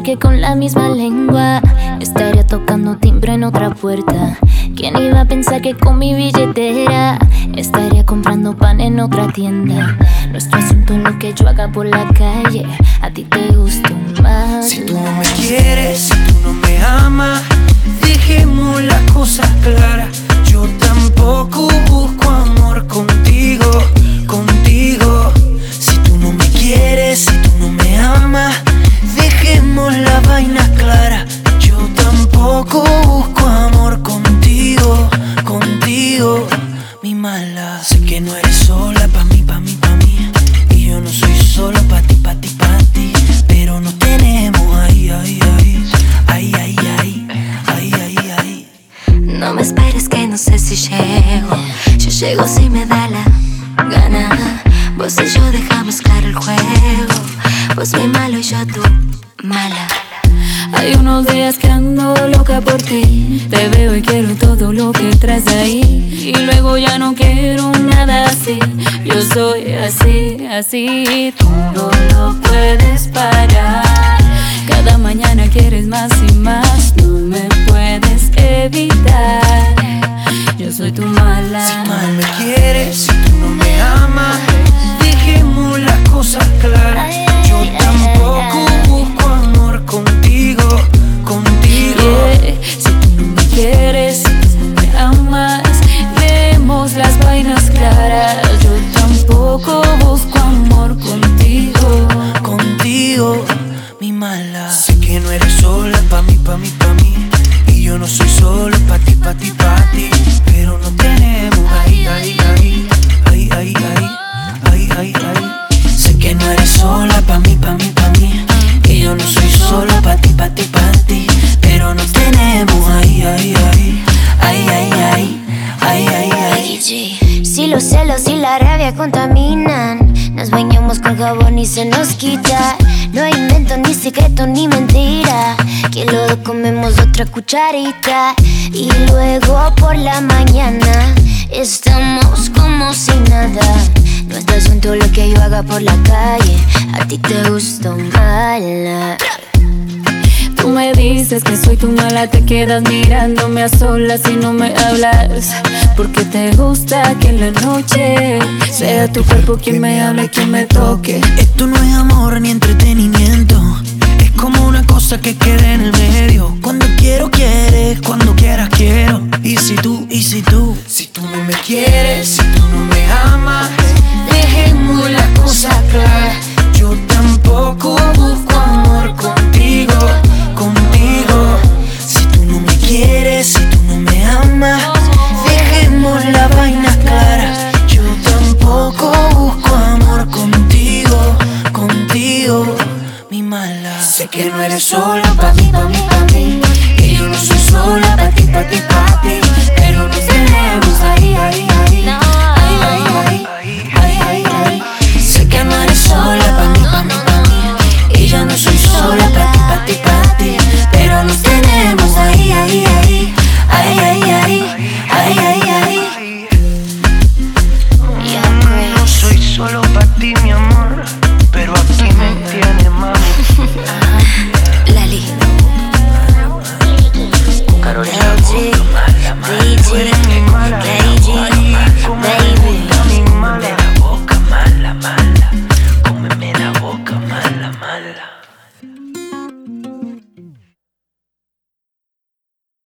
que con la misma lengua estaría tocando timbre en otra puerta. ¿Quién iba a pensar que con mi billetera estaría comprando pan en otra tienda? Nuestro asunto es lo que yo haga por la calle. A ti te gusta más. Si tú no me quieres, si tú no me amas, dejemos las cosas claras. Yo tampoco busco amor contigo, contigo. Si tú no me quieres, si tú no me amas, dejemos las vainas claras. Yo tampoco busco amor contigo, contigo, mi mala. Sé que no eres sola pa' mí, pa' mí, pa' mí. Y yo no soy solo pa' ti, pa' ti, pa' ti. Pero nos tenemos ahí, ahí, ahí. Ahí, ahí, ahí, ahí, ahí, ahí. No me esperes que no sé si llego. Yo llego si me da la gana. Vos y yo dejamos claro el juego. Vos mi malo y yo tu mala. Hay unos días que ando loca por ti. Te veo y quiero todo lo que traes ahí. Y luego ya no quiero nada así. Yo soy así, así. Tú no lo puedes parar. Cada mañana quieres más y más. No me puedes evitar. Yo soy tu mala. Si mal me quieres, si tú no me amas, dejemos las cosas claras. Yo tampoco busco amor contigo, contigo. Yeah. Si tú no me quieres, si tú no me amas, demos las vainas claras. Yo tampoco busco amor contigo, contigo, mi mala. Sé que no eres sola pa' mí, pa' mí, pa' mí. Y yo no soy solo pa' ti, pa' ti, pa' ti. Pero nos tenemos ahí, ahí, ahí. Ahí, ahí, ahí, ahí, ahí, ahí. Sé que no eres sola pa' mí, pa' mí, pa' mí. Y yo no soy solo pa' ti, pa' ti, pa' ti. Pero nos tenemos ahí, ahí, ahí. Ahí, ahí, ahí, ahí, ahí, ahí. Si los celos y la rabia contaminan, nos bañamos con jabón y se nos quita. No hay invento, ni secreto, ni mentira, que luego comemos otra cucharita. Y luego por la mañana estamos como si nada. No es asunto lo que yo haga por la calle. A ti te gusto mala. Tú me dices que soy tu mala, te quedas mirándome a solas y no me hablas. Porque te gusta que en la noche sea tu cuerpo quien me hable y quien me toque. Esto no es amor ni entretenimiento, es como una cosa que queda en el medio. Cuando quiero